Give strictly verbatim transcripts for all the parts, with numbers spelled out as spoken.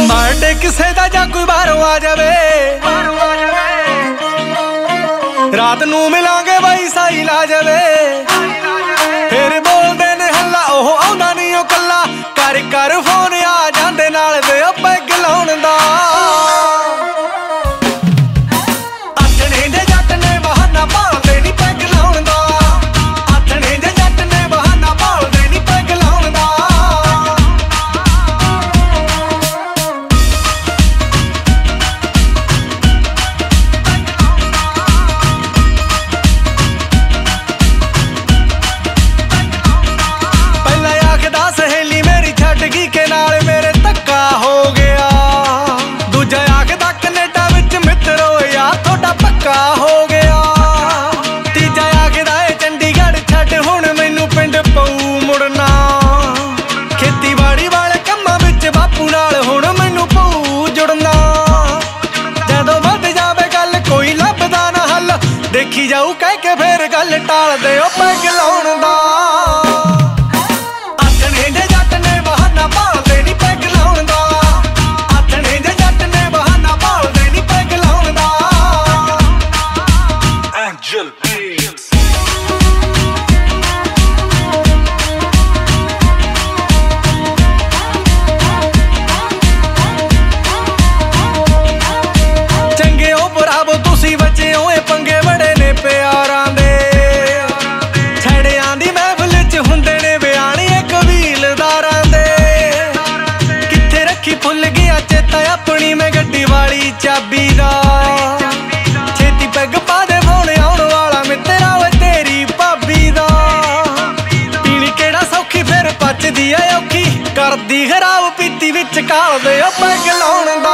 Birthday किसे दा जा कोई बाहरों आ जावे, रात नू मिलांगे बाई साई ला जावे। फिर बोलदे ने हल्ला ओह आउंदा नहीं ओ कल्ला, कर कर फोन आ जांदे नाल वे ओ पैग लाउण दा। आथणे दे जट ने बहाना भालदे नी पैग लाउण दा, आथणे दे जट ने बहाना भालदे नी पैग लाउण दा। सहेली मेरी छड्ड गई के नाल मेरे धक्का हो गया, दूजा आखदा कनेडा विच मित्रो यार थोड़ा पक्का हो गया, तीजा आखदा ए चंडीगढ़ छड्ड हुण मैनू पिंड पऊ मुड़ना, खेतीबाड़ी वाले कम्मां विच बापू नाल हुण मैनू पऊ जुड़ना। जदों वध जावे गल कोई लभदा ना हल, देखी जाऊ कह के फिर गल टाल दे ओ पैग लाउण दा। चंगे ओ भरावो तुसी बचे ओए पंगे बड़े ने प्यारां दे, छड़ियां दी महफिल च हुंदे ने बयानी कबीलदारां दे। कित्थे रखी भुल गया चेता अपनी मैं गड्डी वाली चाबी दा, छेती पैग पा दे फोन आउण वाला मित्तरा वे तेरी भाबी दा। पीनी केड़ा सौखी फिर पचदी ऐ औखी, करदी खराब पीती विच काल दे ओ पैग लाउण दा।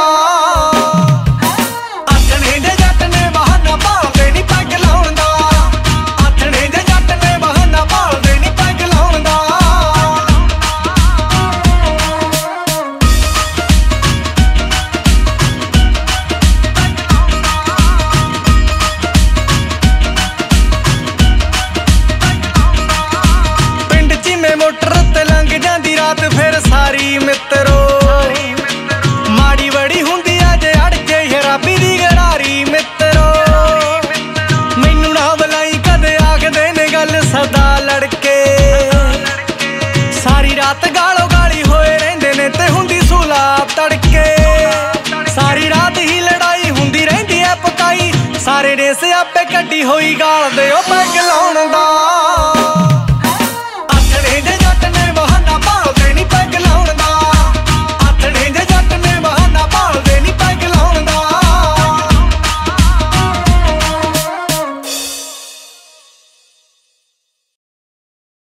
मोटर ते लंघ जांदी रात फिर सारी मित्रो, माड़ी बड़ी हुंदी अजे अड़ जे शराबी दी गरारी मित्रो। मैनू ना बुलाई कदे आखदे ने गल सदा लड़के, सारी रात गालो गाली होए रहिंदे ने ते हुंदी सुला तड़के। सारी रात ही लड़ाई हुंदी रहिंदी ऐ पकाई, सारे ने सियापे कड्डी होई गाल दे ओ पैग लाउण दा।